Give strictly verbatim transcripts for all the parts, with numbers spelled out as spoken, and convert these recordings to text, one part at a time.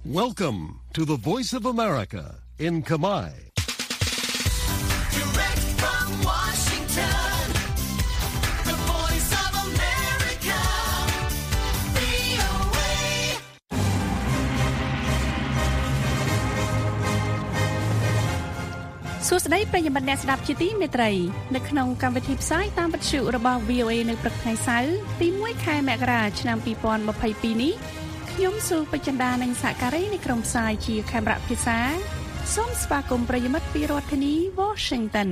Welcome to the Voice of America in Khmer. Direct from Washington, the Voice of America, វី អូ เอ សួស្តីប្រិយមិត្តអ្នកស្ដាប់ជាទីមេត្រីនៅក្នុងកម្មវិធីផ្សាយតាមវិទ្យុរបស់ វី អូ เอ នៅព្រឹកថ្ងៃសៅរ៍ទីមួយខែមករាឆ្នាំពីរពាន់ម្ភៃពីរនេះខ្ញុំស៊ូបចិន្តានិងសហការីនៃក្រុមផ្សាយជាខេមរៈភាសាសូមស្វាគមន៍ប្រិយមិត្តពីរដ្ឋធានី Washington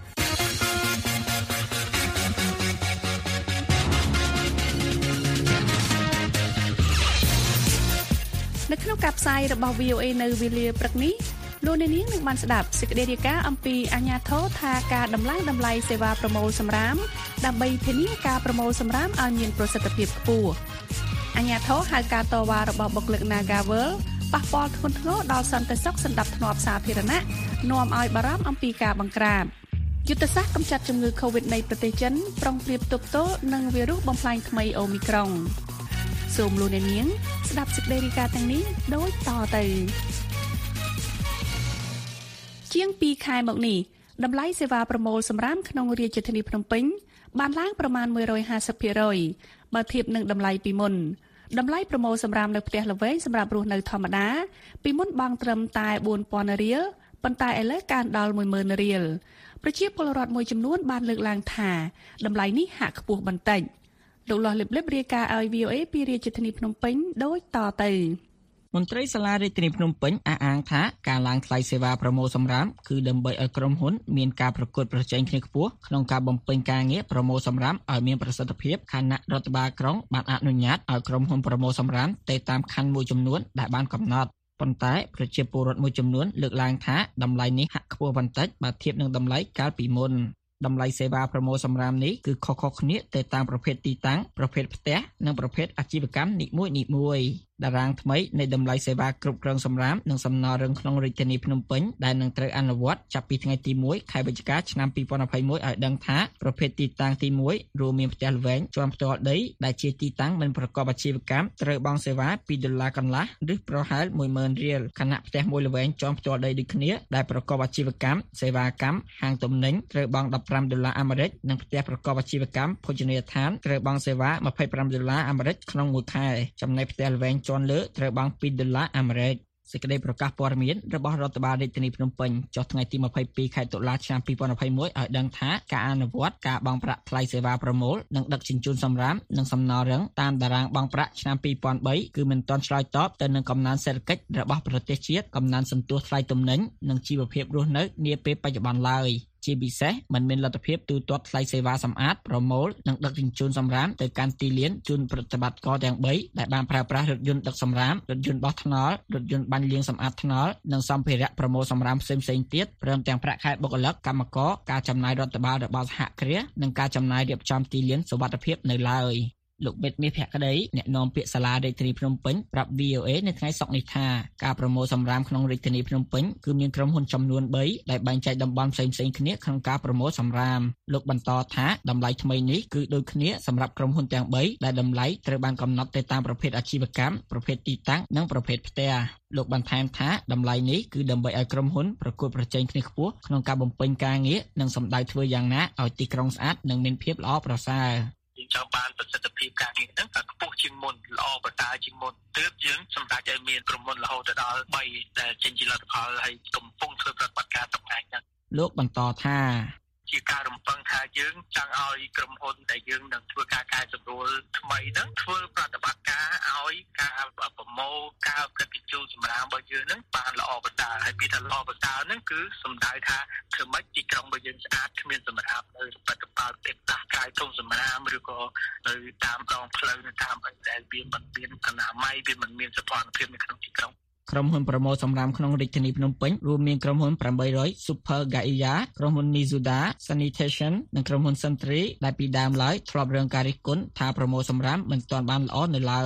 នៅក្នុងការផ្សាយរបស់ វី អូ เอ នៅវេលាព្រឹកនេះលោកអ្នកនាងនឹងបានស្ដាប់សេចក្តីរាយការណ៍អំពីអាជ្ញាធរថាការដំឡើងតម្លៃសេវាប្រមូលសម្រាមដើម្បីធានាការប្រមូលសម្រាមឲ្យមានប្រសិទ្ធភាពខ្ពស់អាជ្ញាធរហៅការតវ៉ារបស់បុគ្គលិក Nagavel ប៉ះពាល់ធ្ងន់ធ្ងរដល់សន្តិសុខសណ្ដាប់ធ្នាប់សាធារណៈនាំឲ្យបារម្ភអំពីការបង្ក្រាបយុទ្ធសាស្ត្រកម្ចាត់ជំងឺ COVID នៃប្រទេសចិនប្រុងប្រៀបទប់ទល់នឹងវីរុសបំផ្លាញថ្មី Omicron សូមលោកអ្នកនាងស្ដាប់សេចក្តីរាយការណ៍ទាំងនេះដូចតទៅជាងពីរខែមកនេះតម្លៃសេវាប្រមូលសម្រាមក្នុងរាជធានីភ្នំពេញបានឡើងប្រមាណមួយរយហាសិបភាគរយ បើធៀបនឹងតម្លៃពីមុនតម្លៃប្រមូលសម្រាមនៅផ្ទះល្វែងសម្រាប់រស់នៅធម្មតាពីមុនបង់ត្រឹមតែ បួនពាន់ រៀលប៉ុន្តែឥឡូវកើនដល់ មួយម៉ឺន រៀលប្រជាពលរដ្ឋមួយចំនួនបានលើកឡើងថាតម្លៃនេះហាក់ខ្ពស់បន្តិចលោកលាស់លឹបលឹបរាយការណ៍ឲ្យ វី អូ เอ ពីរាជធានីភ្នំពេញដូចតទៅមន្ត្រីសាលារាជធានីភ្នំពេញអះអាងថាការឡើងថ្លៃសេវាប្រមូលសម្រាមគឺដើម្បីឲ្យក្រុមហ៊ុនមានការប្រកួតប្រជែងគ្នាខ្ពស់ក្នុងការបំពេញការងារប្រមូលសម្រាមឲ្យមានប្រសិទ្ធភាពខណៈរដ្ឋបាលក្រុងបានអនុញ្ញាតឲ្យក្រុមហ៊ុនប្រមូលសម្រាមទៅតាមខណ្ឌមួយចំនួនដែលបានកំណត់ប៉ុន្តែប្រជាពលរដ្ឋមួយចំនួនលើកឡើងថាតម្លៃនេះហាក់ខ្ពស់បន្តិចបើធៀបនឹងតម្លៃកាលពីមុនតម្លៃសេវាប្រមូលសម្រាមនេះគឺខុសៗគ្នាទៅតាមប្រភេទទីតាំងប្រភេទផ្ទះនិងប្រភេទអាជីវកម្មនីមួយៗតារាងថ្មីនៃតម្លៃសេវាគ្រប់គ្រងសម្រាមនិងសំណល់រឹងក្នុងរាជធានីភ្នំពេញដែលនឹងត្រូវអនុវត្តចាប់ពីថ្ងៃទីមួយខែវិច្ឆិកាឆ្នាំពីរពាន់ម្ភៃមួយឲ្យដឹងថាប្រភេទទីតាំងទីមួយរួមមានផ្ទះល្វែងជាន់ផ្ទាល់ដីដែលជាទីតាំងមិនប្រកបអាជីវកម្មត្រូវបង់សេវាពីរដុល្លារកន្លះឬប្រហែលមួយម៉ឺនរៀលខណៈផ្ទះមួយល្វែងជាន់ផ្ទាល់ដីដូចគ្នាដែលប្រកបអាជីវកម្មសេវាកម្មហាងទំនិញត្រូវបង់ដប់ប្រាំដុល្លារអាមេរិកនិងផ្ទះប្រកបអាជីវកម្មភោជនីយដ្ឋានត្រូវបង់សេវាម្ភៃប្រាំដុល្លារអាមេរិកក្នុងមួយខែចំណែកផ្ទះល្វែងជាន់លើត្រូវបង់ពីរដុល្លារអាមេរិកសេចក្តីប្រកាសព័ត៌មានរបស់រដ្ឋបាលរាជធានីភ្នំពេញចុះថ្ងៃទីម្ភៃពីរខែតុលាឆ្នាំពីរពាន់ម្ភៃមួយឲ្យដឹងថាការអនុវត្តការបង់ប្រាក់ថ្លៃសេវាប្រមូលនិងដឹកជញ្ជូនសម្រាមនិងសំណល់រឹងតាមតារាងបង់ប្រាក់ឆ្នាំពីរពាន់បីគឺមិនទាន់ឆ្លើយតបទៅនឹងកំណើនសេដ្ឋកិច្ចរបស់ប្រទេសជាតិកំណើនសន្ទុះថ្លៃទំនិញនិងជីវភាពរស់នៅនាពេលបច្ចុប្បន្នឡើយជាពិសេសមិនមានលទ្ធភាពទូទាត់ថ្លៃសេវាសម្អាតប្រមូលនិងដឹកជញ្ជូនសម្រាមទៅកាន់ទីលានជូនប្រតិបត្តិការទាំងបីដែលបានប្រើប្រាស់រថយន្តដឹកសម្រាមរថយន្តបោះថ្នល់រថយន្តបាញ់លាងសម្អាតថ្នល់និងសម្ភារៈប្រមូលសម្រាមផ្សេងៗទៀតព្រមទាំងប្រាក់ខែបុគ្គលិកកម្មករការចំណាយរដ្ឋបាលរបស់សហគ្រាសនិងការចំណាយរៀបចំទីលានសុវត្ថិភាពនៅឡើយលោកបេតមាសភក្តីអ្នកនាំពាក្យសាលារាជធានីភ្នំពេញប្រាប់ វី អូ เอ នៅថ្ងៃសុក្រនេះថាការប្រមូលសម្រាមក្នុងរាជធានីភ្នំពេញគឺមានក្រុមហ៊ុនចំនួនបីដែលបែងចែកតំបន់ផ្សេងៗគ្នាក្នុងការប្រមូលសម្រាមលោកបន្តថាតម្លៃថ្មីនេះគឺដូចគ្នាសម្រាប់ក្រុមហ៊ុនទាំងបីដែលតម្លៃត្រូវបានកំណត់ទៅតាមប្រភេទអាជីវកម្មប្រភេទទីតាំងនិងប្រភេទផ្ទះលោកបន្ថែមថាតម្លៃនេះគឺដើម្បីឲ្យក្រុមហ៊ុនប្រកួតប្រជែងគ្នាខ្ពស់ក្នុងការបំពេញការងារនិងសម្ដៅធ្វើយ៉ាងណាឲ្យទីក្រុងស្អាតនិងមានភាពល្អប្រសើរយើងចង់បានប្រសិទ្ធភាពការងារហ្នឹងឲ្យខ្ពស់ជាងមុនល្អប្រសើរជាងមុនទើបយើងសម្រេចឲ្យមានក្រុមហ៊ុនរហូតដល់បីដែលចេញជាលទ្ធផលហើយកំពុងធ្វើប្រតិបត្តិការតំណែងហ្នឹងលោកបន្តថាជាការរំពឹងថាយើងចង់ឲ្យក្រុមហ៊ុនដែលយើងនឹងធ្វើការកែសម្រួលថ្មីហ្នឹងធ្វើប្រតិបត្តិការឲ្យការប្រមូលការប្រតិជូនសម្រាមរបស់យើងហ្នឹងបានល្អប្រសើរហើយពីថាល្អប្រសើរហ្នឹងគឺសំដៅថាធ្វើម៉េចទីក្រុងរបស់យើងស្អាតគ្មានសម្រាមនៅបត្តបាលទេតាកាយធំសម្រាមឬក៏នៅតាមដងផ្លូវនៅតាមអីដែលវាមិនមានអនាម័យវាមិនមានសុខភាពនៅក្នុងទីក្រុងក្រុមហ៊ុនប្រមូលសម្រាមក្នុងរាជធានីភ្នំពេញរួមមានក្រុមហ៊ុនប្រាំបីរយ Super Gaia ក្រុមហ៊ុន Nizuda Sanitation និងក្រុមហ៊ុន Sentry ដែលពីដើមឡើយធ្លាប់រងការរិះគន់ថាប្រមូលសម្រាមមិនទាន់បានល្អនៅឡើយ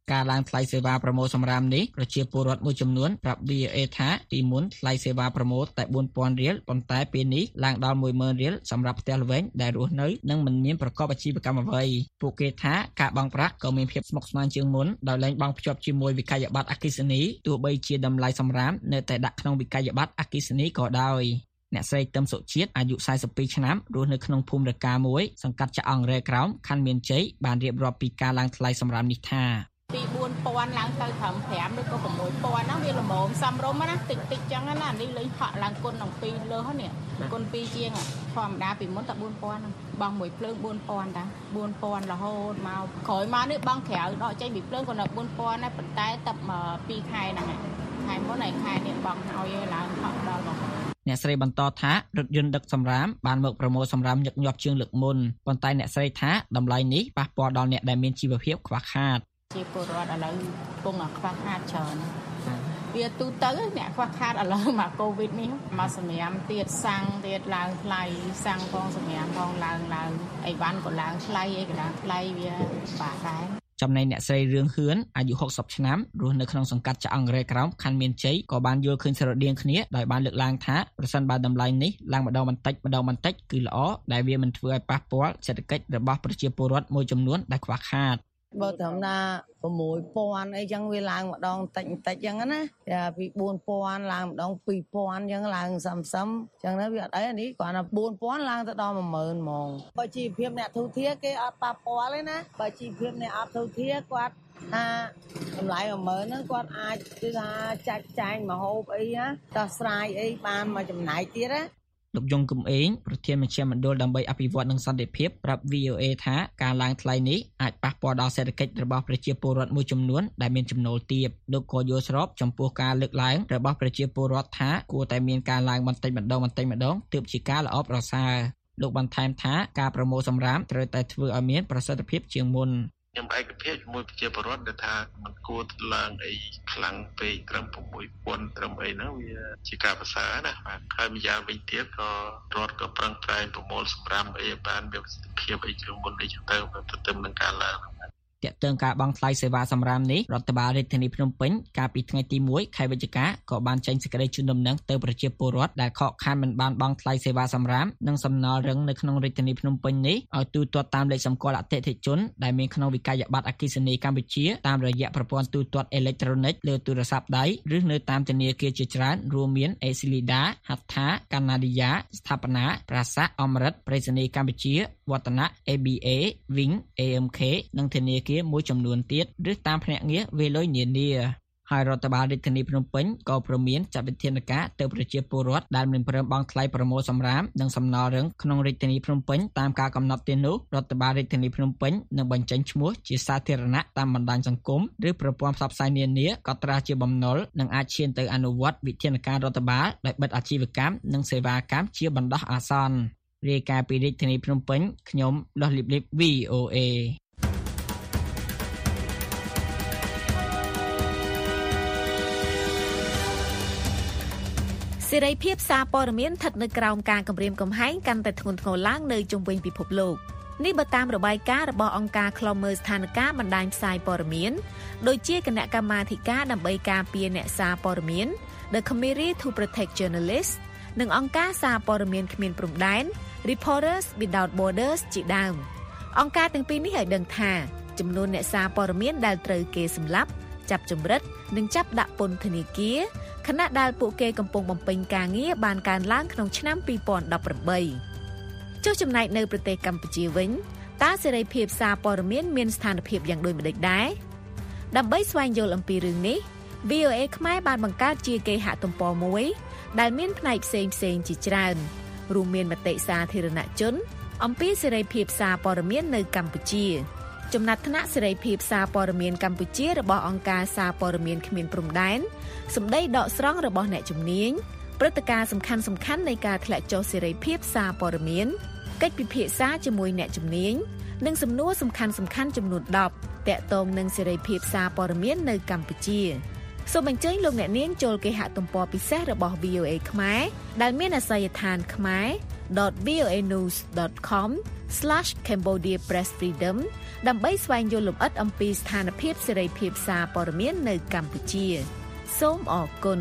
ការឡើងថ្លៃសេវាប្រមូលសម្រាមនេះប្រជាពលរដ្ឋមួយចំនួនប្រាប់ វី អូ អេ ថាពីមុនថ្លៃសេវាប្រមូលតែ bốn nghìnរៀលប៉ុន្តែពេលនេះឡើងដល់ một nghìnរៀលសម្រាប់ផ្ទះល្វែងដែលរស់នៅនិងមិនមានប្រកបអាជីវកម្មអ្វីពួកគេថាការបង់ប្រាក់ក៏មានភាពស្មុគស្មាញជាងមុនដោយលែងបង់ភ្ជាប់ជាមួយវិក័យប័ត្រអគ្គិសនីទោះបីជាតម្លៃសម្រាមនៅតែដាក់ក្នុងវិក័យប័ត្រអគ្គិសនីក៏ដោយអ្នកស្រីទឹមសុជាតិអាយុ 42 ឆ្នាំរស់នៅក្នុងភូមិរកាមួយសង្កាត់ចាក់អង្គរែក្រោមខណ្ឌមានជ័យបានរៀបរាប់ពីការឡើងថ្លៃសម្រាមនេះថាពី bốn nghìn ឡើងទៅត្រឹម ប្រាំ ឬក៏ sáu nghìn ហ្នឹងវាល្មមសំរុំណាតិចតិចចឹងណានេះលេងហក់ឡើងគុណដល់ពីរលើហ្នឹងគុណពីរជាងធម្មតាពីមុនតែ bốn nghìn ហ្នឹងបងមួយភ្លើង bốn nghìn តា bốn nghìn រហូតមកក្រោយមកនេះបងក្រៅដកចេញពីភ្លើងក៏នៅ bốn nghìn ដែរប៉ុន្តែតែពីរខែហ្នឹងខែមុនហើយខែនេះបងឲ្យឡើងហក់ដល់បងអ្នកស្រីបន្តថារថយន្តដឹកសម្រាមបានមកប្រមូលសម្រាមញឹកញាប់ជាងលើកមុនប៉ុន្តែអ្នកស្រីថាតម្លៃនេះប៉ះពាល់ដល់អ្នកដែលមានជីវភាពខ្វះខាតជាពលរដ្ឋឥឡូវពងខ្វះខាតច្រើនវាទូទៅអ្នកខ្វះខាតឥឡូវមកកូវីដនេះមកសម្រាមទៀតសាំងទៀតឡើងថ្លៃសាំងផងសម្រាមផងឡើងឡើងអីវ៉ាន់ក៏ឡើងថ្លៃអីក៏ឡើងថ្លៃវាបាក់ដែរចំណែកអ្នកស្រីរឿងហឿនអាយុ หกสิบ ឆ្នាំរស់នៅក្នុងសង្កាត់ចាក់អង្គរែក្រោមខណ្ឌមានជ័យក៏បានយល់ឃើញស្រដៀងគ្នាដោយបានលើកឡើងថាប្រសិនបើតម្លៃនេះឡើងម្ដងបន្តិចម្ដងបន្តិចគឺល្អដែលវាមិនធ្វើឲ្យប៉ះពាល់សេដ្ឋកិច្ចរបស់ប្រជាពលរដ្ឋមួយចំនួនដែលខ្វះខាតបើត្រឹមថា sáu nghìn អីចឹងវាឡើងម្ដងតិចតិចចឹងណាពី bốn nghìn ឡើងម្ដង ពីរnghìn ចឹងឡើងសឹមសឹមចឹងទៅវាអត់អីនេះគ្រាន់តែ bốn nghìn ឡើងទៅដល់ một nghìn ហ្មងបើជីវភាពអ្នកទូធាគេអត់ប៉ះពាល់ទេណាបើជីវភាពអ្នកអត់ទូធាគាត់ថាតម្លៃ một nghìn ហ្នឹងគាត់អាចគឺថាចាច់ចែងម្ហូបអីណាដោះស្រាយអីបានមកចំណែកទៀតណាលោកយងគំអេងប្រធានមជ្ឈមណ្ឌលដើម្បីអភិវឌ្ឍនិងសន្តិភាពប្រាប់ វី អូ អេ ថាការឡើងថ្លៃនេះអាចប៉ះពាល់ដល់សេដ្ឋកិច្ចរបស់ប្រជាពលរដ្ឋមួយចំនួនដែលមានចំណូលទាបលោកក៏យល់ស្របចំពោះការលើកឡើងរបស់ប្រជាពលរដ្ឋថាគួរតែមានការឡើងបន្តិចម្ដងបន្តិចម្ដងទើបជាការល្អប្រសើរលោកបន្ថែមថាការប្រមូលសម្រាមត្រូវតែធ្វើឲ្យមានប្រសិទ្ធភាពជាងមុនខ្ញុំឯកភាពជាមួយប្រជាពលរដ្ឋដែលថាมันគួរឡើងអីខ្លាំងពេកត្រឹម sáu nghìn ត្រឹមអីហ្នឹងវាជាការប្រសើរណាបាទហើយម្យ៉ាងវិញទៀតក៏រដ្ឋក៏ប្រឹងប្រែងប្រមូលសម្រាមអីបានមានប្រសិទ្ធភាពអីជាងមុនអីចឹងទៅទៅទៅនឹងការឡើងទាក់ទងការបង់ថ្លៃសេវាសម្រាមនេះរដ្ឋបាលរាជធានីភ្នំពេញកាលពីថ្ងៃទីមួយខែវិច្ឆិកាក៏បានចេញសេចក្តីជូនដំណឹងទៅប្រជាពលរដ្ឋដែលខកខានមិនបានបង់ថ្លៃសេវាសម្រាមនិងសំណល់រឹងនៅក្នុងរាជធានីភ្នំពេញនេះឲ្យទូទាត់តាមលេខសម្គាល់អតិថិជនដែលមានក្នុងវិក័យប័ត្រអគ្គិសនីកម្ពុជាតាមរយៈប្រព័ន្ធទូទាត់អេឡិចត្រូនិកលើទូរស័ព្ទដៃឬនៅតាមធនាគារជាច្រើនរួមមាន Excelida, Hattha, Canadian, ស្ថាបនា ប្រាសាទ អមរិត ប្រៃសណីយ៍កម្ពុជា វឌ្ឍនៈ អេ ប៊ី អេ, Wing, អេ អឹម ខេ និងធនាគារមួយចំនួនទៀតឬតាមភ្នាក់ងារវេលុយនានាហើយរដ្ឋបាលរាជធានីភ្នំពេញក៏ព្រមានចាត់វិធានការទៅប្រជាពលរដ្ឋដែលមិនព្រមបង់ថ្លៃប្រមូលសម្រាមនិងសំណល់រឹងក្នុងរាជធានីភ្នំពេញតាមការកំណត់ទៀតនោះរដ្ឋបាលរាជធានីភ្នំពេញនឹងបញ្ចេញឈ្មោះជាសាធារណៈតាមបណ្ដាញសង្គមឬប្រព័ន្ធផ្សព្វផ្សាយនានាកត់ត្រាជាបំណុលនិងអាចឈានទៅអនុវត្តវិធានការរដ្ឋបាលដោយបិទអាជីវកម្មនិងសេវាកម្មជាបណ្ដោះអាសន្នរាយការណ៍ពីរាជធានីភ្នំពេញខ្ញុំលោះលីបលីប វី អូ អេសេរីភាពសារព័ត៌មានស្ថិតនៅក្រោមការគំរាមកំហែងកាន់តែធ្ងន់ធ្ងរឡើងនៅជុំវិញពិភពលោកនេះបើតាមរបាយការណ៍របស់អង្គការឃ្លាំមើលស្ថានភាពបណ្ដាញផ្សាយព័ត៌មានដូចជាគណៈកម្មាធិការដើម្បីការពារអ្នកសារព័ត៌មាន The Committee to Protect Journalists និងអង្គការសារព័ត៌មានគ្មានព្រំដែន Reporters Without Borders ជាដើមអង្គការទាំងពីរនេះឲ្យដឹងថាចំនួនអ្នកសារព័ត៌មានដែលត្រូវគេសម្លាប់ចាប់ចម្រិតនិងចាប់ដាក់ពន្ធនាគារខណៈដែលពួកគេកំពុងបំពេញការងារបានកើនឡើងក្នុងឆ្នាំពីរពាន់ដប់ប្រាំបីចុះចំណែកនៅប្រទេសកម្ពុជាវិញតើសេរីភាពសារព័ត៌មានមានស្ថានភាពយ៉ាងដូចម្តេចដែរដើម្បីស្វែងយល់អំពីរឿងនេះ វី អូ អេ ខ្មែរបានបង្កើតជាគេហទំព័រមួយដែលមានផ្នែកផ្សេងផ្សេងជាច្រើនរួមមានមតិសាធារណជនអំពីសេរីភាពសារព័ត៌មាននៅកម្ពុជាចំណាត់ថ្នាក់សេរីភាពសារព័ត៌មានកម្ពុជារបស់អង្គការសារព័ត៌មានគ្មានព្រំដែនសម្ដីដកស្រង់របស់អ្នកជំនាញព្រឹត្តិការណ៍សំខាន់សំខាន់នៃការធ្លាក់ចុះសេរីភាពសារព័ត៌មានកិច្ចពិភាក្សាជាមួយអ្នកជំនាញនិងសំណួរសំខាន់សំខាន់ចំនួនដប់ទាក់ទងនឹងសេរីភាពសារព័ត៌មាននៅកម្ពុជាសូមអញ្ជើញលោកអ្នកនាងចូលគេហទំព័រពិសេសរបស់ វី អូ អេ ខ្មែរដែលមានអាសយដ្ឋានខ្មែរ ដត វី អូ អេ news ដត com ស្លាស cambodia press freedom ដើម្បីស្វែងយល់លម្អិតអំពីស្ថានភាពសេរីភាពសារព័ត៌មាននៅកម្ពុជាសូមអរគុណ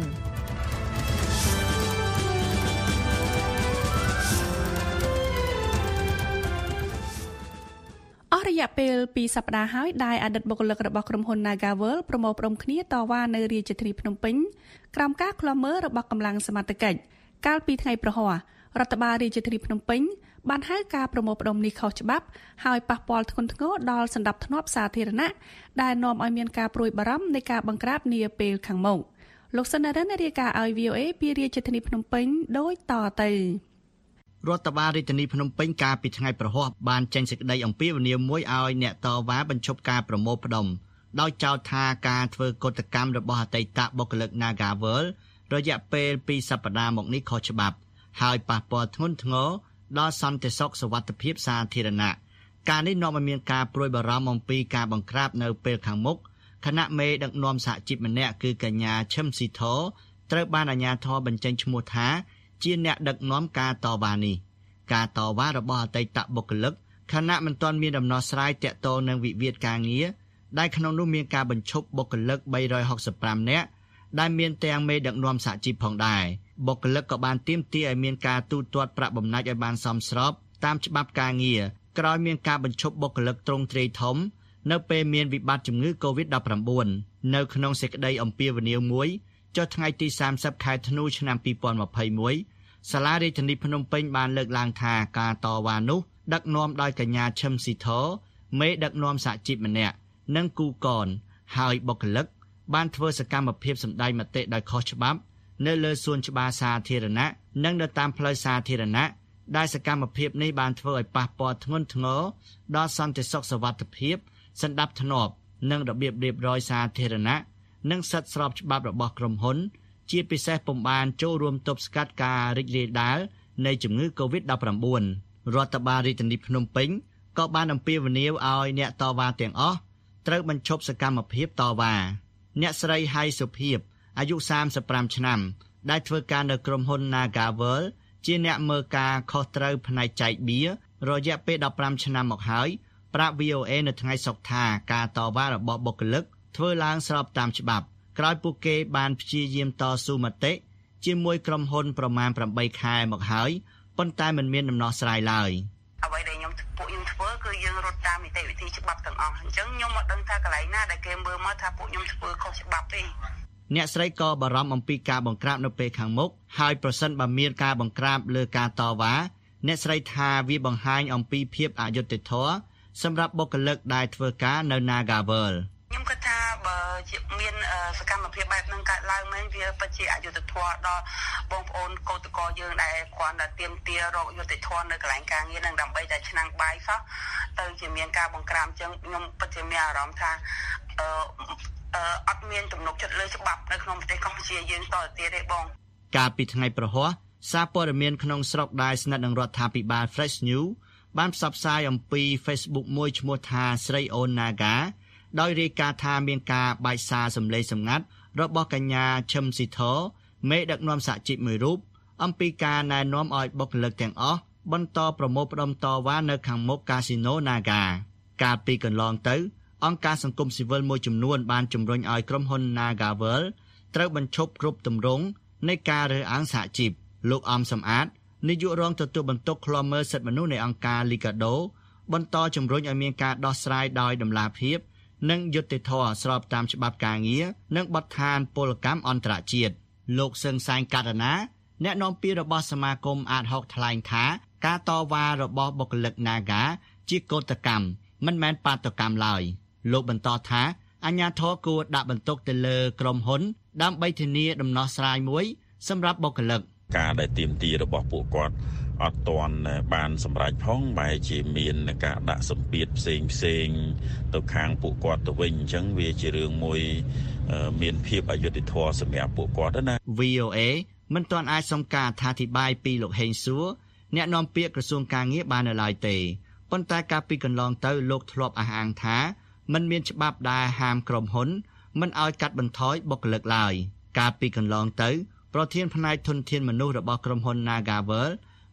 អស់រយៈពេលពីរសប្តាហ៍ហើយដែលអតីតបុគ្គលិករបស់ក្រុមហ៊ុន Nagavel ប្រមូលផ្ដុំគ្នាតវ៉ានៅរាជធានីភ្នំពេញក្រោមការឃ្លាំមើលរបស់កម្លាំងសមត្ថកិច្ចកាលពីថ្ងៃប្រហ័សរដ្ឋបាលរាជធានីភ្នំពេញបានហៅការប្រមូលផ្ដុំនេះខុសច្បាប់ហើយប៉ះពាល់ធ្ងន់ធ្ងរដល់សណ្ដាប់ធ្នាប់សាធារណៈដែលនាំឲ្យមានការព្រួយបារម្ភនៃការបង្ក្រាបនាពេលខាងមុខលោកសុនរិនរាយការណ៍ឲ្យ វី អូ អេ ពីរាជធានីភ្នំពេញដូចតទៅរដ្ឋបាលរាជធានីភ្នំពេញកាលពីថ្ងៃប្រហ័សបានចេញសេចក្តីអំពាវនាវមួយឲ្យអ្នកតវ៉ាបញ្ឈប់ការប្រមូលផ្ដុំដោយចោទថាការធ្វើកុតកម្មរបស់អតីតបុគ្គលិក Nagavel រយៈពេលពីរសប្តាហ៍មកនេះខុសច្បាប់ហើយប៉ះពាល់ធ្ងន់ធ្ងរដល់សន្តិសុខសុវត្ថិភាពសាធារណៈការនេះនាំឲ្យមានការព្រួយបារម្ភអំពីការបង្ក្រាបនៅពេលខាងមុខគណៈមេដឹកនាំសហជីពម្នាក់គឺកញ្ញាឈឹមស៊ីធរត្រូវបានអាជ្ញាធរបញ្ចេញឈ្មោះថាជាអ្នកដឹកនាំការតវ៉ានេះការតវ៉ារបស់អតីតបុគ្គលិកគណៈមិនទាន់មានដំណោះស្រាយទាក់ទងនឹងវិវាទការងារដែលក្នុងនោះមានការបញ្ឈប់បុគ្គលិកបីរយហុកសិបប្រាំនាក់ដែលមានទាំងមេដឹកនាំសហជីពផងដែរបុគ្គលិកក៏បានទាមទារឲ្យមានការទូទាត់ប្រាក់បំណាច់ឲ្យបានសមស្របតាមច្បាប់ការងារក្រោយមានការបញ្ឈប់បុគ្គលិកទ្រង់ទ្រាយធំនៅពេលមានវិបត្តិជំងឺ កូវីដ ដប់ប្រាំបួន នៅក្នុងសេចក្តីអំពាវនាវមួយចុះថ្ងៃទីសាមសិបខែធ្នូឆ្នាំពីរពាន់ម្ភៃមួយសាលារាជធានីភ្នំពេញបានលើកឡើងថាការតវ៉ានោះដឹកនាំដោយកញ្ញាឈឹមស៊ីធរមេដឹកនាំសហជីពម្នាក់និងគូកនហើយបុគ្គលិកបានធ្វើសកម្មភាពសម្ដែងមតិដោយខុសច្បាប់នៅលើសួនច្បារសាធារណៈនិងនៅតាមផ្លូវសាធារណៈដែលសកម្មភាពនេះបានធ្វើឲ្យប៉ះពាល់ធ្ងន់ធ្ងរដល់សន្តិសុខសុវត្ថិភាពសណ្ដាប់ធ្នាប់និងរបៀបរៀបរយសាធារណៈនិងសិទ្ធិស្របច្បាប់របស់ក្រុមហ៊ុនជាពិសេសពុំបានចូលរួមទប់ស្កាត់ការរីករាលដាលនៃជំងឺ កូវីដ ដប់ប្រាំបួន រដ្ឋបាលរាជធានីភ្នំពេញក៏បានអំពាវនាវឲ្យអ្នកតវ៉ាទាំងអស់ត្រូវបញ្ឈប់សកម្មភាពតវ៉ាអ្នកស្រីហៃសុភីបអាយុសាមសិបប្រាំឆ្នាំដែលធ្វើការនៅក្រុមហ៊ុន Nagavel ជាអ្នកមើលការខុសត្រូវផ្នែកចែកបៀរយៈពេលដប់ប្រាំឆ្នាំមកហើយប្រាប់ វី អូ អេ នៅថ្ងៃសុក្រថាការតវ៉ារបស់បុគ្គលិកធ្វើឡើងស្របតាមច្បាប់ក្រោយពួកគេបានព្យាយាមតស៊ូមតិជាមួយក្រុមហ៊ុនប្រមាណប្រាំបីខែមកហើយប៉ុន្តែមិនមានដំណោះស្រាយឡើយអ្វីដែលខ្ញុំពួកខ្ញុំធ្វើគឺយើងរត់តាមនីតិវិធីច្បាប់ទាំងអស់អញ្ចឹងខ្ញុំមិនដឹងថាកន្លែងណាដែលគេមើលមកថាពួកខ្ញុំធ្វើខុសច្បាប់ទេអ្នកស្រីក៏បារម្ភអំពីការបង្ក្រាបនៅពេលខាងមុខហើយប្រសិនបើមានការបង្ក្រាបលើការតវ៉ាអ្នកស្រីថាវាបង្ហាញអំពីភាពអយុត្តិធម៌សម្រាប់បុគ្គលិកដែលធ្វើការនៅ Nagavel ខ្ញុំគិតថាបើមានសកម្មភាពបែបហ្នឹងកើតឡើងមែនវាពិតជាអយុត្តិធម៌ដល់បងប្អូនកោតក្រយើងដែលគ្រាន់តែទាមទាររកយុត្តិធម៌នៅកន្លែងការងារនឹងដើម្បីតែឆ្នាំងបាយសោះទៅជាមានការបង្ក្រាបអញ្ចឹងខ្ញុំពិតជាមានអារម្មណ៍ថាអឺអឺអត់មានទំនុកចិត្តលើច្បាប់នៅក្នុងប្រទេសកម្ពុជាយើងតទៅទៀតទេបងកាលពីថ្ងៃប្រហ័សសារព័ត៌មានក្នុងស្រុកដែលស្និទ្ធនឹងរដ្ឋាភិបាល Fresh News បានផ្សព្វផ្សាយអំពី Facebook មួយឈ្មោះថាស្រីអូន Naga ដោយរាយការណ៍ថាមានការបែកសារសម្លេងសម្ងាត់របស់កញ្ញាឈឹមស៊ីធរមេដឹកនាំសហជីពមួយរូបអំពីការណែនាំឲ្យបុគ្គលិកទាំងអស់បន្តប្រមូលផ្ដុំតវ៉ានៅខាងមុខកាស៊ីណូ Naga កាលពីកន្លងទៅអង្គការសង្គមស៊ីវិលមួយចំនួនបានជំរុញឲ្យក្រុមហ៊ុន Nagavel ត្រូវបញ្ឈប់គ្រប់ទម្រង់នៃការរើសអើងសហជីពលោកអំសំអាតនាយករងទទួលបន្ទុកឃ្លាំមើលសិទ្ធិមនុស្សនៃអង្គការ Liga do បន្តជំរុញឲ្យមានការដោះស្រាយដោយតម្លាភាពនិងយុត្តិធម៌ស្របតាមច្បាប់ការងារនិងបទដ្ឋានពលកម្មអន្តរជាតិលោកសឹងសាញ់ករណាអ្នកនាំពាក្យរបស់សមាគមអាតហុកថ្លែងថាការតវ៉ារបស់បុគ្គលិក Naga ជាកោតកម្មមិនមែនបាតុកម្មឡើយលោកបន្តថាអាជ្ញាធរគួរដាក់បន្ទុកទៅលើក្រុមហ៊ុនដើម្បីធានាដំណោះស្រាយមួយសម្រាប់បុគ្គលិកការដែលទាមទាររបស់ពួកគាត់អត់ទាន់បានសម្រេចផងបែរជាមានការដាក់សម្ពាធផ្សេងផ្សេងទៅខាងពួកគាត់ទៅវិញអញ្ចឹងវាជារឿងមួយមានភាពអយុត្តិធម៌សម្រាប់ពួកគាត់ណាវី អូ អេ មិនទាន់អាចសុំការអធិប្បាយពីលោកហេងសួរអ្នកនាំពាក្យក្រសួងការងារបាននៅឡើយទេប៉ុន្តែកាលពីកន្លងទៅលោកធ្លាប់អះអាងថាមិនមានច្បាប់ដែលហាមក្រុមហ៊ុនមិនឲ្យកាត់បន្ថយបុគ្គលិកឡើយកាលពីកន្លងទៅប្រធានផ្នែកធនធានមនុស្សរបស់ក្រុមហ៊ុន Nagavel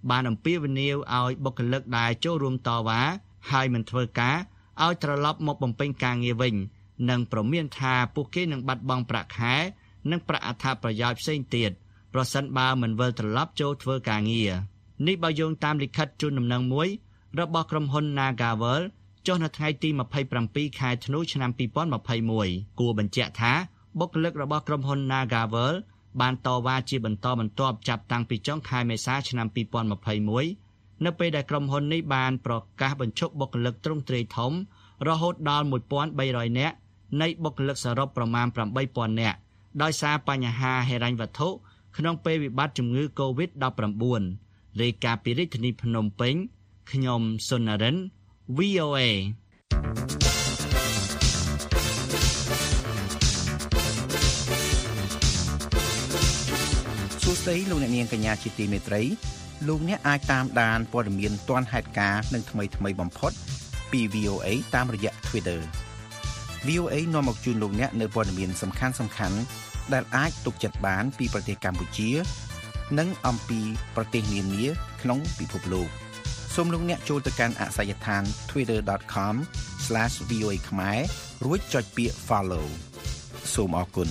បានអំពាវនាវឲ្យបុគ្គលិកដែលចូលរួមតវ៉ាហើយមិនធ្វើការឲ្យត្រឡប់មកបំពេញការងារវិញនិងប្រមានថាពួកគេនឹងបាត់បង់ប្រាក់ខែនិងប្រាក់អត្ថប្រយោជន៍ផ្សេងទៀតប្រសិនបើមិនវិលត្រឡប់ចូលធ្វើការងារនេះបើយោងតាមលិខិតជូនដំណឹងមួយរបស់ក្រុមហ៊ុន Nagavel ចុះនៅថ្ងៃទីម្ភៃប្រាំពីរខែធ្នូឆ្នាំពីរពាន់ម្ភៃមួយគួរបញ្ជាក់ថាបុគ្គលិករបស់ក្រុមហ៊ុន Nagavel បានតវ៉ាជាបន្តបន្ទាប់ចាប់តាំងពីចុងខែមេសាឆ្នាំពីរពាន់ម្ភៃមួយនៅពេលដែលក្រុមហ៊ុននេះបានប្រកាសបញ្ឈប់បុគ្គលិកទ្រង់ទ្រាយធំរហូតដល់មួយពាន់បីរយនាក់នៃបុគ្គលិកសរុបប្រមាណប្រាំបីពាន់នាក់ដោយសារបញ្ហាហិរញ្ញវត្ថុក្នុងពេលវិបត្តិជំងឺ កូវីដ ដប់ប្រាំបួន រាយការណ៍ពីរាជធានីភ្នំពេញខ្ញុំសុននរិន វី អូ เอសួស្តីលោកអ្នកនាងកញ្ញាជាទីមេត្រីលោកអ្នកអាចតាមដានព័ត៌មានទាន់ហេតុការណ៍និងថ្មីថ្មីបំផុតពី វី អូ เอ តាមរយៈ Twitter វី អូ เอ នាំមកជូនលោកអ្នកនៅព័ត៌មានសំខាន់សំខាន់ដែលអាចទុកចិត្តបានពីប្រទេសកម្ពុជានិងអំពីប្រទេសនានាក្នុងពិភពលោកសូមលោកអ្នកចូលទៅកាន់អាសយដ្ឋាន ทวิตเตอร์ ដอท คอม ស្លាស វី អូ เอ ខ្មែររួចចុចពាក្យ Follow សូមអរគុណ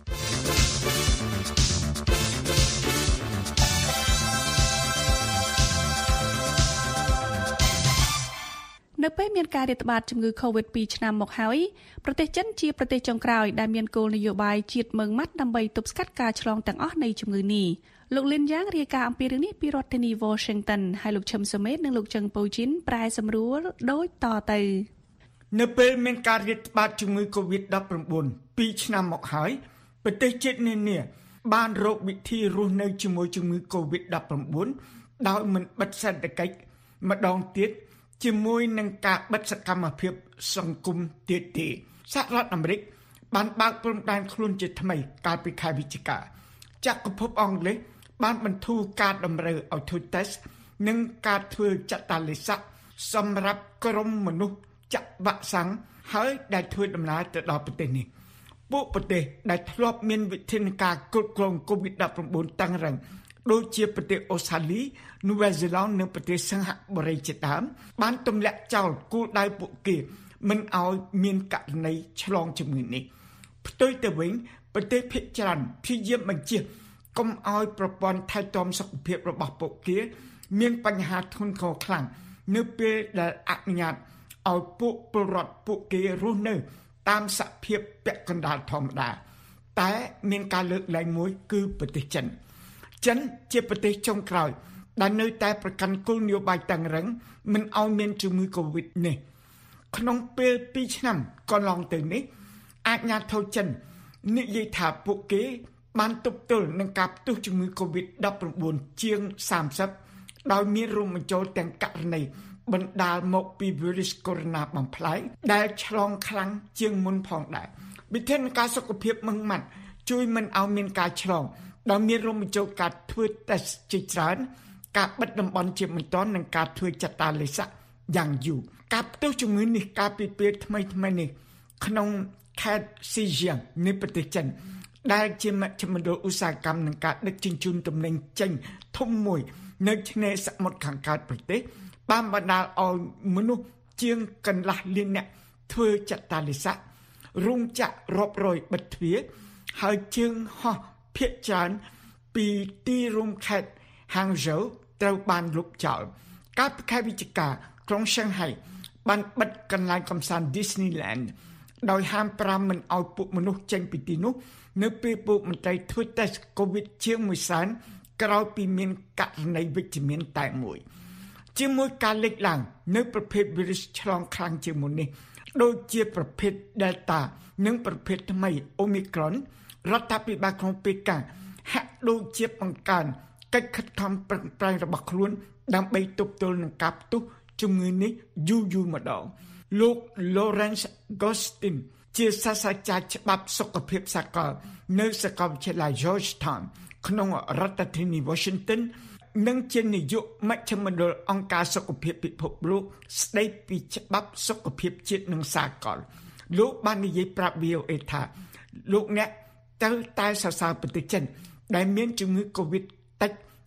នៅពេលមានការរាតត្បាតជំងឺ កូវីដ ពីរ ឆ្នាំមកហើយប្រទេសចិនជាប្រទេសចុងក្រោយដែលមានគោលនយោបាយជាតិម៉ឺងម៉ាត់ដើម្បីទប់ស្កាត់ការឆ្លងទាំងអស់នៃជំងឺនេះលោកលីនយ៉ាងរាយការណ៍អំពីរឿងនេះពីរដ្ឋធានី Washington ហើយលោកឈឹមសុមេតនិងលោកចឹងពូជីនប្រែសម្រួលដូចតទៅនៅពេលមានការរាតត្បាតជំងឺ កូវីដ ដប់ប្រាំបួន ពីរឆ្នាំមកហើយប្រទេសជាតិនានាបានរកវិធីរស់នៅជាមួយជំងឺ កូវីដ ដប់ប្រាំបួន ដោយមិនបិទសេដ្ឋកិច្ចម្ដងទៀតជាមួយនឹងការបិទសកម្មភាពសង្គមទៀតទេសហរដ្ឋអាមេរិកបានបើកព្រំដែនខ្លួនជាថ្មីកាលពីខែវិច្ឆិកាចក្រភពអង់គ្លេសបានបន្ធូរការតម្រូវឲ្យធ្វើតេស្តនិងការធ្វើចតាឡេស័កសម្រាប់ក្រុមមនុស្សចាក់វ៉ាក់សាំងហើយដែលធ្វើដំណើរទៅដល់ប្រទេសនេះពួកប្រទេសដែលធ្លាប់មានវិធានការគ្រប់គ្រង កូវីដ ដប់ប្រាំបួន តឹងរ៉ឹងដូចជាប្រទេសអូស្ត្រាលី នូវែលសេឡង់និងប្រទេសសិង្ហបុរីជាដើមបានទម្លាក់ចោលគោលដៅពួកគេមិនឲ្យមានករណីឆ្លងជំងឺនេះផ្ទុយទៅវិញប្រទេសភាគច្រើនព្យាយាមបញ្ជាកុំឲ្យប្រព័ន្ធថែទាំសុខភាពរបស់ពួកគេមានបញ្ហាធ្ងន់ធ្ងរខ្លាំងនៅពេលដែលអនុញ្ញាតឲ្យពួកពលរដ្ឋពួកគេរស់នៅតាមសភាពពាក់កណ្ដាលធម្មតាតែមានការលើកលែងមួយគឺប្រទេសចិនចិនជាប្រទេសចុងក្រោយដែលនៅតែប្រកាន់គោលនយោបាយតឹងរ៉ឹងមិនឲ្យមានជំងឺ កូវីដ នេះក្នុងពេលពីរឆ្នាំកន្លងទៅនេះអាជ្ញាធរចិននិយាយថាពួកគេបានទប់ទល់នឹងការផ្ទុះជំងឺ កូវីដ ដប់ប្រាំបួន ជាងសាមសិបដោយមានរួមបញ្ចូលទាំងករណីបណ្ដាលមកពីវីរុសកូវីដ បំផ្លែងដែលឆ្លងខ្លាំងជាងមុនផងដែរវិធានការសុខភាពម៉ឺងម៉ាត់ជួយមិនឲ្យមានការឆ្លងដោយមានរួមបញ្ចូលការធ្វើតេស្តជាច្រើនការបិទតំបន់ជាមិនទាន់និងការធ្វើចតាឡេស័កយ៉ាងយូរការផ្ទុះជំងឺនេះកាលពីពេលថ្មីថ្មីនេះក្នុងខេត្តស៊ីជៀងនៃប្រទេសចិនដែលជាមជ្ឈមណ្ឌលឧស្សាហកម្មនិងការដឹកជញ្ជូនទំនិញចេញធំមួយនៅឆ្នេរសមុទ្រខាងកើតប្រទេសបានបណ្ដាលឲ្យមនុស្សជាងកន្លះលាននាក់ធ្វើចតាឡេស័ករោងចក្ររាប់រយបិទទ្វារហើយជើងហោះភាគច្រើនពីទីរួមខេត្តហាងហ្សូវត្រូវបានលុបចោលកាលពីខែវិច្ឆិកាក្រុងសាំងហៃបានបិទកន្លែងកម្សាន្ត Disneyland ដោយហាមប្រាមមិនឲ្យពួកមនុស្សចេញពីទីនោះនៅពេលពួកមន្ត្រីធ្វើតេស្តកូវីដជាងមួយសែនក្រោយពីមានករណីវិជ្ជមានតែមួយជាមួយការលេចឡើងនៅប្រភេទវីរុសឆ្លងខ្លាំងជាងមុននេះដូចជាប្រភេទ Delta និងប្រភេទថ្មី Omicron រដ្ឋាភិបាលក្រុងប៉េកាំងហាក់ដូចជាបង្កើនកិច្ចខិតខំប្រឹងប្រែងរបស់ខ្លួនដើម្បីទប់ទល់នឹងការផ្ទុះជំងឺនេះយូរយូរម្ដងលោក Lawrence Gostin ជាសាស្ត្រាចារ្យច្បាប់សុខភាពសាកលនៅសាកលវិទ្យាល័យ Georgetown ក្នុងរដ្ឋធានី Washington និងជានាយកមជ្ឈមណ្ឌលអង្គការសុខភាពពិភពលោកស្ដីពីច្បាប់សុខភាពជាតិនិងសាកលលោកបាននិយាយប្រាប់ វី អូ เอ ថាលោកអ្នកត្រូវតែសរសើរប្រទេសចិនដែលមានជំងឺ កូវីដ តិច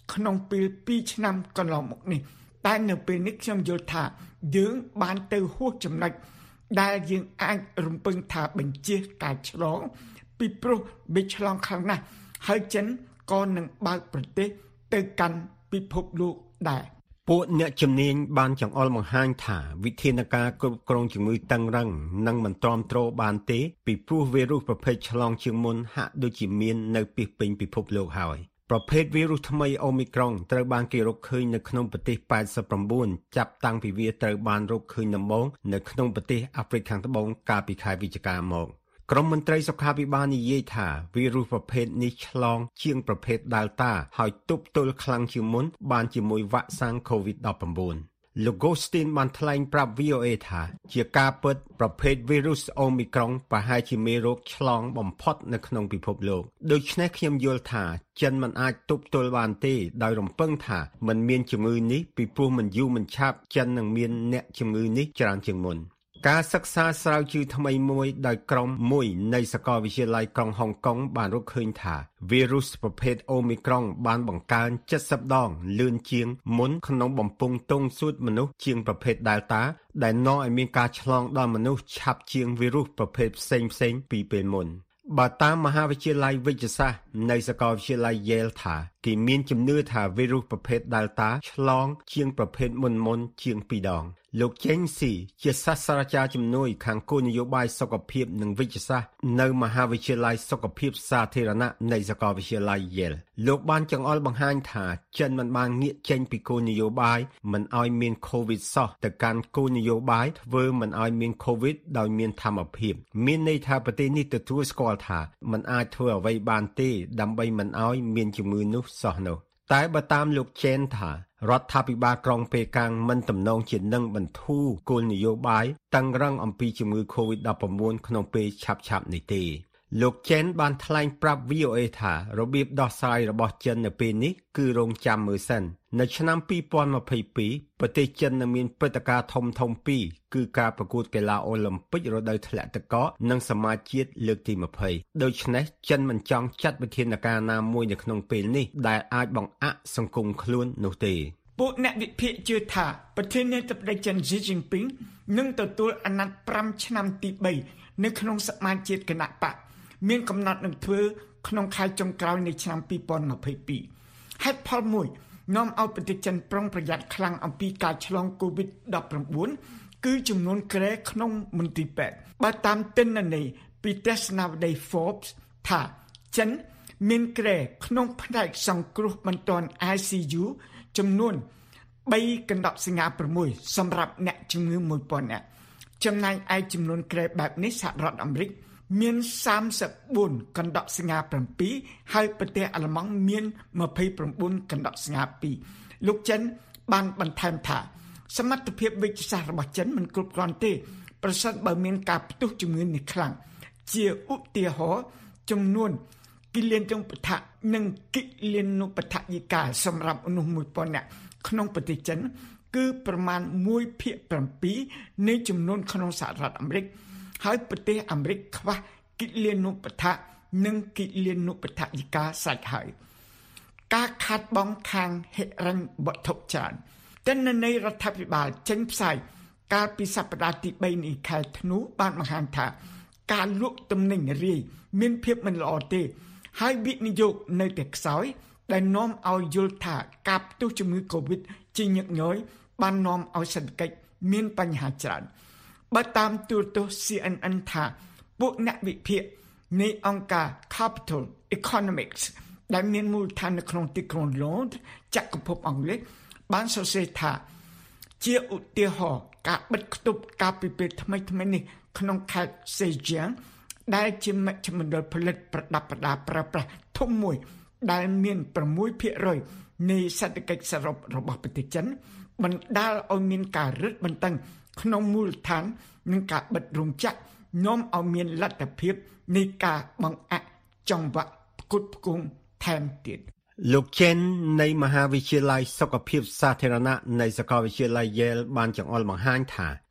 ក្នុងពេលពីរឆ្នាំកន្លងមកនេះតែនៅពេលនេះខ្ញុំយល់ថាយើងបានទៅហួសចំណុចដែលយើងអាចរំពឹងថាបញ្ជាការឆ្លងពីព្រោះវាឆ្លងខ្លាំងណាស់ហើយចិនក៏នឹងបើកប្រទេសទៅកាន់ពិភពលោកដែរពួកអ្នកជំនាញបានចង្អុលបង្ហាញថាវិធានការគ្រប់គ្រងជំងឺតឹងរ៉ឹងនឹងមិនទ្រាំទ្របានទេពីព្រោះវីរុសប្រភេទឆ្លងជាងមុនហាក់ដូចជាមាននៅពាសពេញពិភពលោកហើយប្រភេទវីរុសថ្មីអូមីក្រុងត្រូវបានគេរកឃើញនៅក្នុងប្រទេសប៉ែតសិប៩ចាប់តាំងពីវាត្រូវបានរកឃើញដំបូងនៅក្នុងប្រទេសអាហ្វ្រិកខាងត្បូងកាលពីខែវិច្ឆិកាមកក្រុមមន្ត្រីសុខាភិបាលនិយាយថាវីរុសប្រភេទនេះឆ្លងជាងប្រភេទ Delta ហើយទប់ទល់ខ្លាំងជាងមុនបានជាមួយវ៉ាក់សាំង កូវីដ ដប់ប្រាំបួន លោក Ghostin បានថ្លែងប្រាប់ វី អូ អេ ថាជាការពិតប្រភេទវីរុសអូមីក្រុងប្រហែលជាមេរោគឆ្លងបំផុតនៅក្នុងពិភពលោកដូច្នេះខ្ញុំយល់ថាចិនមិនអាចទប់ទល់បានទេដោយរំពឹងថាมันមានជំងឺនេះពីព្រោះมันយូរមិនឆាប់ចិននឹងមានអ្នកជំងឺនេះច្រើនជាងមុនការសិក្សាស្រាវជ្រាវថ្មីមួយដោយក្រុមមួយនៃសាកលវិទ្យាល័យក្រុងហុងកុងបានរកឃើញថាវីរុសប្រភេទអូមីក្រុងបានបង្កើនเจ็ดสิบដងលឿនជាងមុនក្នុងបំពង់ទងសួតមនុស្សជាងប្រភេទ Delta ដែលនាំឲ្យមានការឆ្លងដល់មនុស្សឆាប់ជាងវីរុសប្រភេទផ្សេងៗពីពេលមុនបើតាមមហាវិទ្យាល័យវិទ្យាសាស្ត្រនៃសាកលវិទ្យាល័យ Yale ថាគេមានជំនឿថាវីរុសប្រភេទ Delta ឆ្លងជាងប្រភេទមុនមុនជាងពីរដងលោក Cheng Si ជាសាស្ត្រាចារ្យជំនួយខាងគោលនយោបាយសុខភាពនិងវិទ្យាសាស្ត្រនៅមហាវិទ្យាល័យសុខភាពសាធារណៈនៃសាកលវិទ្យាល័យ Yale លោកបានចង្អុលបង្ហាញថាចិនមិនបានងាកចេញពីគោលនយោបាយមិនឲ្យមាន COVID សោះទៅកាន់គោលនយោបាយធ្វើមិនឲ្យមាន COVID ដោយមានធម្មភាពមានន័យថាប្រទេសនេះទទួលស្គាល់ថាមិនអាចធ្វើអ្វីបានទេដើម្បីមិនឲ្យមានជំងឺនោះសោះនោះតែបើតាមលោក Chen ថារដ្ឋាភិបាលក្រុងប៉េកាំងមិនទំនងជានឹងបន្ធូរគោលនយោបាយតឹងរ៉ឹងអំពីជំងឺ កូវីដ ដប់ប្រាំបួន ក្នុងពេលឆាប់ៗនេះទេលោក Chen បានថ្លែងប្រាប់ វី អូ អេ ថារបៀបដោះស្រាយរបស់ចិននៅពេលនេះគឺរងចាំមើលសិននៅឆ្នាំពីរពាន់ម្ភៃពីរប្រទេសចិននឹងមានព្រឹត្តិការណ៍ធំធំពីរគឺការប្រកួតកីឡាអូឡ িম্প ពិករដូវធ្លាក់ទឹកកកនិងសមាជជាតិលើកទីម្ភៃដូច្នេះចិនមិនចង់ចាត់វិធានការណាមួយនៅក្នុងពេលនេះដែលអាចបង្អាក់សង្គមខ្លួននោះទេពួកអ្នកវិភាគជឿថាប្រធានាធិបតីចិន Xi Jinping នឹងទទួលអាណត្តិប្រាំឆ្នាំទីបីនៅក្នុងសមាជជាតិគណៈបកមានកំណត់នឹងធ្វើក្នុងខែចុងក្រោយនៃឆ្នាំពីរពាន់ម្ភៃពីរហេតុផលមួយនាំឲ្យប្រទេសចិនប្រុងប្រយ័ត្នខ្លាំងអំពីការឆ្លង កូវីដ ដប់ប្រាំបួន គឺចំនួនក្រែក្នុងមន្ទីរពេទ្យបើតាមទិន្នន័យពីទស្សនាវដ្តី Forbes ថាចិនមានក្រែក្នុងផ្នែកសង្គ្រោះបន្ទាន់ ไอ ซี ยู ចំនួនបីកណ្ដប់សញ្ញាប្រាំមួយសម្រាប់អ្នកជំងឺមួយពាន់នាក់ចំណែកឯចំនួនក្រែបែបនេះសហរដ្ឋអាមេរិកមានសាមសិបបួនកណ្ដប់សញ្ញាប្រាំពីរហើយប្រទេសអាល្លឺម៉ង់មានម្ភៃប្រាំបួនកណ្ដប់សញ្ញាពីរលោកចិនបានបន្ថែមថាសមត្ថភាពវិទ្យាសាស្ត្ររបស់ចិនមិនគ្រប់គ្រាន់ទេប្រសិនបើមានការផ្ទុះជំងឺនេះខ្លាំងជាឧទាហរណ៍ចំនួនគិលានុបដ្ឋនិងគិលានុបដ្ឋយិកាសម្រាប់មនុស្សមួយពាន់នាក់ក្នុងប្រទេសចិនគឺប្រមាណមួយភាគប្រាំពីរនៃចំនួនក្នុងសហរដ្ឋអាមេរិកហើយប្រទេសអាមេរិកខ្វះគិលានុបដ្ឋនិងគិលានុបដ្ឋយិកាស្រេចហើយការខាតបង់ខាងហិរញ្ញវត្ថុច្រើនទិន្នន័យរដ្ឋាភិបាលចេញផ្សាយកាលពីសប្តាហ៍ទីបីនៃខែធ្នូបានបង្ហាញថាការលក់ទំនិញរាយមានភាពមិនល្អទេហើយវិនិយោគនៅតែខ្សោយដែលនាំឲ្យយល់ថាការផ្ទុះជំងឺ កូវីដ ជាញឹកញយបាននាំឲ្យសេដ្ឋកិច្ចមានបញ្ហាច្រើនបើតាមទូរទស្សន៍ ซี เอ็น เอ็น ថាពួកអ្នកវិភាគនៃអង្គការ Capital Economics ដែលមានមូលដ្ឋាននៅក្នុងទីក្រុង Londres ចក្រភពអង់គ្លេសបានសរសេរថាជាឧទាហរណ៍ការបិទគប់ការពីពេលថ្មីថ្មីនេះក្នុងខេត្ត Zhejiang ដែលជាមជ្ឈមណ្ឌលផលិតប្រដាប់ប្រដាប្រើប្រាស់ធំមួយដែលមានប្រាំមួយភាគរយនៃសេដ្ឋកិច្ចសរុបរបស់ប្រទេសចិនបណ្ដាលឲ្យមានការរឹតបន្តឹងក្នុងមូលដ្ឋាននិងការបិទរោងចក្រនាំឲ្យមានលទ្ធភាពនៃការបង្អាក់ចង្វាក់ផ្គត់ផ្គង់ថែមទៀតលោក Chen នៃមហាវិទ្យាល័យសុខភាពសាធារណៈនៃសាកលវិទ្យាល័យ Yale បានចង្អុលបង្ហាញថា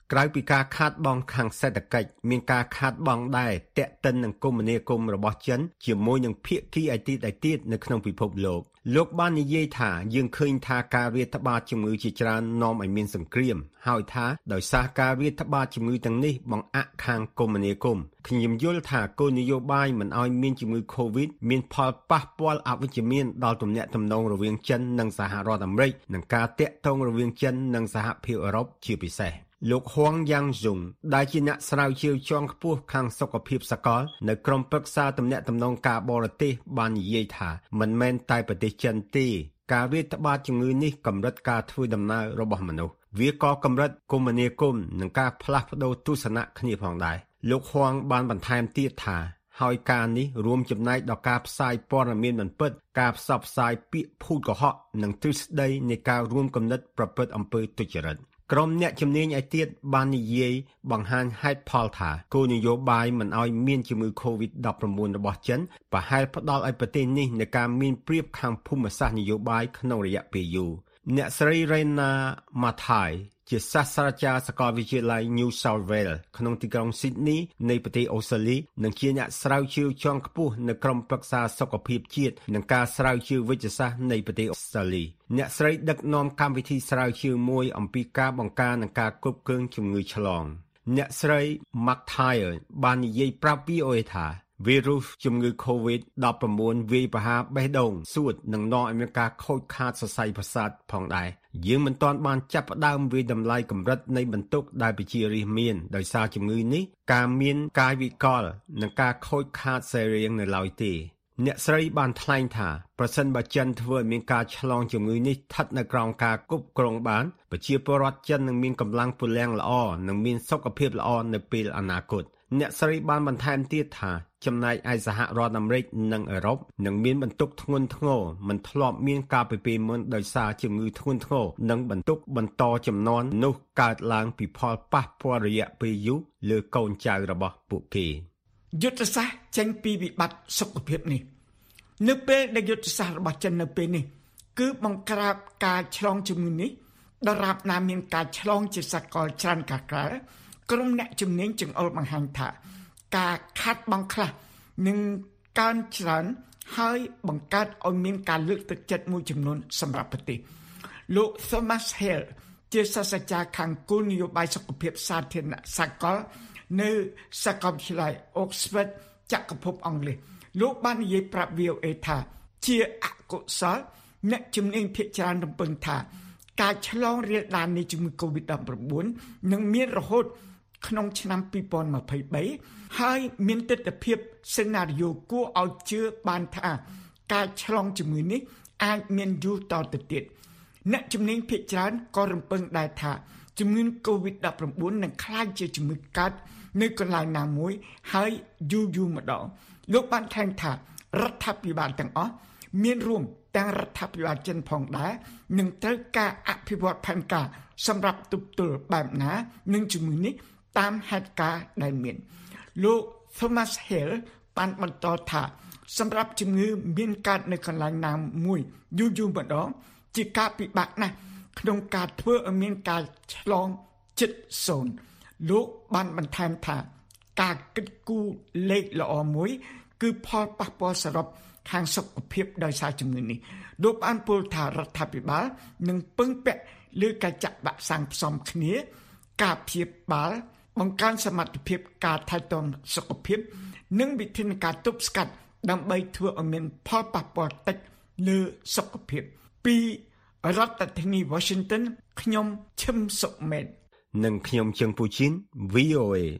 ក្រៅពីការខាតបង់ខាងសេដ្ឋកិច្ចមានការខាតបង់ដែរទាក់ទិននឹងគមនាគមន៍របស់ចិនជាមួយនឹងភាគីឯទៀតឯទៀតនៅក្នុងពិភពលោកលោកបាននិយាយថាយើងឃើញថាការរាតត្បាតជំងឺជាច្រើននាំឲ្យមានសង្គ្រាមហើយថាដោយសារការរាតត្បាតជំងឺទាំងនេះបង្អាក់ខាងគមនាគមន៍ខ្ញុំយល់ថាគោលនយោបាយមិនឲ្យមានជំងឺ Covid មានផលប៉ះពាល់អវិជ្ជមានដល់ទំនាក់ទំនងរវាងចិននិងសហរដ្ឋអាមេរិកនិងការតាក់ទងរវាងចិននិងសហភាពអឺរ៉ុបជាពិសេសលោកហួងយ៉ាងស៊ុងដែលជាអ្នកស្រាវជ្រាវជាន់ខ្ពស់ខាងសុខភាពសកលនៅក្រុមប្រឹក្សាទំនាក់ទំនងការបរទេសបាននិយាយថាមិនមែនតែប្រទេសចិនទេការរាតត្បាតជំងឺនេះកម្រិតការធ្វើដំណើររបស់មនុស្សវាក៏កម្រិតគមនាគមន៍និងការផ្លាស់ប្ដូរទស្សនៈគ្នាផងដែរលោកហួងបានបន្ថែមទៀតថាហើយការនេះរួមចំណែកដល់ការផ្សាយព័ត៌មានមិនពិតការផ្សព្វផ្សាយពាក្យភូតកុហកនិងទ្រឹស្ដីនៃការរួមគំនិតប្រព្រឹត្តអំពើទុច្ចរិតក្រុមអ្នកជំនាញឯទៀតបាននិយាយបង្ហាញហេតុផលថាគោលនយោបាយមិនឲ្យមានជំងឺ Covid ដប់ប្រាំបួន របស់ចិនប្រហែលផ្ដល់ឲ្យប្រទេសនេះនៃការមានប្រៀបខាងភូមិសាស្ត្រនយោបាយក្នុងរយៈពេលយូរអ្នកស្រី Rena Mathai ជាសាស្ត្រាចារ្យសាកលវិទ្យាល័យ New South Wales ក្នុងទីក្រុង Sydney នៃប្រទេសអូស្ត្រាលីនិងជាអ្នកស្រាវជ្រាវជាន់ខ្ពស់នៅក្រុមប្រឹក្សាសុខភាពជាតិនិងការស្រាវជ្រាវវិទ្យាសាស្ត្រនៃប្រទេសអូស្ត្រាលីអ្នកស្រីដឹកនាំកម្មវិធីស្រាវជ្រាវមួយអំពីការបង្ការនិងការគ្រប់គ្រងជំងឺឆ្លងអ្នកស្រី Mathai បាននិយាយប្រាប់ វី អូ អេ ថាវីរុសជំងឺ Covid ដប់ប្រាំបួន វាយប្រហារបេះដូងសួតនិងនាំឲ្យមានការខូចខាតសរសៃប្រសាទផងដែរយើងមិនទាន់បានចាប់ផ្ដើមវាយតម្លៃកម្រិតនៃបន្ទុកដែលប្រជារាស្ត្រមានដោយសារជំងឺនេះការមានកាយវិការនិងការខូចខាតសរីរាង្គនៅឡើយទេអ្នកស្រីបានថ្លែងថាប្រសិនបើចិនធ្វើឲ្យមានការឆ្លងជំងឺនេះស្ថិតនៅក្រោមការគ្រប់គ្រងបានប្រជាពលរដ្ឋចិននឹងមានកម្លាំងពលំល្អនិងមានសុខភាពល្អនៅពេលអនាគតអ្នកស្រីបានបន្ថែមទៀតថាចំណែកឯសហរដ្ឋអាមេរិកនិងអឺរ៉ុបនឹងមានបន្ទុកធ្ងន់ធ្ងរមិនធ្លាប់មានការពីពេលមុនដោយសារជំងឺធ្ងន់ធ្ងរនិងបន្ទុកបន្តចំនួននោះកើតឡើងពីផលប៉ះពាល់រយៈពេលយូរលើកូនចៅរបស់ពួកគេយុទ្ធសាស្ត្រចេញពីវិបត្តិសុខភាពនេះនៅពេលដែលយុទ្ធសាស្ត្ររបស់ចិននៅពេលនេះគឺបង្ក្រាបការឆ្លងជំងឺនេះដរាបណាមានការឆ្លងជាសកលច្រើនកាក្រែក្រុមអ្នកជំនាញចង្អុលបង្ហាញថាការខាត់បង់ខ្លះនឹងកើនច្រើនហើយបង្កើតឲ្យមានការលើកទឹកចិត្តមួយចំនួនសម្រាប់ប្រទេសលោក Thomas Hale ជាសាស្ត្រាចារ្យខាងគោលនយោបាយសុខភាពសាធារណៈសកលនៅសាកលវិទ្យាល័យ Oxford ចក្រភពអង់គ្លេសលោកបាននិយាយប្រាប់ វី អូ អេ ថាជាអកុសលអ្នកជំនាញភាគច្រើនរំពឹងថាការឆ្លងរាលដាលនៃជំងឺ Covid ដប់ប្រាំបួន នឹងមានរហូតក្នុងឆ្នាំពីរពាន់ម្ភៃបីហើយមានទិដ្ឋភាពសេណារីយ៉ូគួរឲ្យជឿបានថាការឆ្លងជំងឺនេះអាចមានយូរតទៅទៀតអ្នកជំនាញភាគច្រើនក៏រំពឹងដែរថាជំងឺ Covid ដប់ប្រាំបួន នឹងក្លាយជាជំងឺកើតនៅកន្លែងណាមួយហើយយូរយូរម្ដងលោកបានថែមថារដ្ឋាភិបាលទាំងអស់មានរួមទាំងរដ្ឋាភិបាលចិនផងដែរនឹងត្រូវការអភិវឌ្ឍផែនការសម្រាប់ទប់ទល់បែបណានឹងជំងឺនេះតាមហេតុការណ៍ដែលមានលោក Thomas Hale បានបន្តថាសម្រាប់ជំងឺមានកើតនៅកន្លែងណាមួយយូរយូរម្ដងជាការពិបាកណាស់ក្នុងការធ្វើឲ្យមានការឆ្លងជិតសូន្យលោកបានបន្ថែមថាការគិតគូរលេខល្អមួយគឺផលប៉ះពាល់សរុបខាងសុខភាពដោយសារជំងឺនេះលោកបានពោលថារដ្ឋាភិបាលនឹងពឹងពាក់លើការចាក់វ៉ាក់សាំងផ្សំគ្នាការព្យាបាលបង្កើនសមត្ថភាពការថែទាំសុខភាពនិងវិធានការទប់ស្កាត់ដើម្បីធ្វើឲ្យមានផលប៉ះពាល់តិចលើសុខភាពពីរដ្ឋធានី Washington ខ្ញុំឈឹមសុមេតនិងខ្ញុំជើងពូជីន វី អូ អេ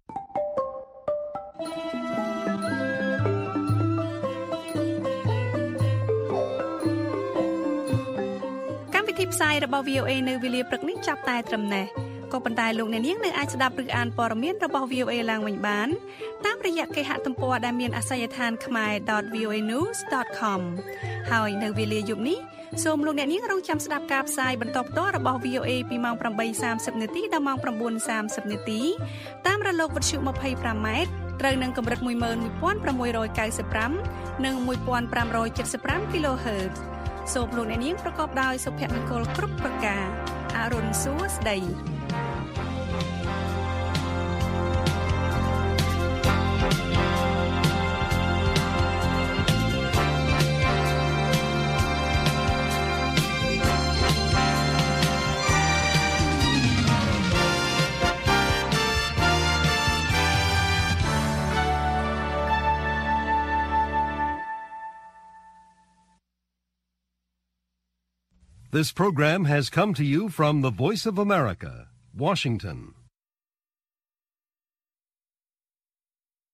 កម្មវិធីផ្សាយរបស់ វី អូ អេ នៅវេលាព្រឹកនេះចាប់តែត្រឹមនេះក៏ប៉ុន្តែលោកអ្នកនាងនៅអាចស្ដាប់ឬអានព័ត៌មានរបស់ វី អូ អេ ឡើងវិញបានតាមរយៈគេហទំព័រដែលមានអាសយដ្ឋាន khmae dot v o a news dot com ហើយនៅវេលាយប់នេះសូមលោកអ្នកនាងរងចាំស្ដាប់ការផ្សាយបន្តផ្ទាល់របស់ វី អូ អេ ពីម៉ោងប្រាំបីសាមសិបនាទីដល់ម៉ោងប្រាំបួនសាមសិបនាទីតាមរលកវិទ្យុ ยี่สิบห้า ម៉ែត្រត្រូវនឹងកម្រិត một nghìn một trăm sáu mươiห้า និង một nghìn năm trămเจ็ดสิบห้า kilohertz សូមលោកអ្នកនាងប្រកបដោយសុភមង្គលគ្រប់ប្រការអរុនសួស្ដី This program has come to you from the Voice of America, Washington.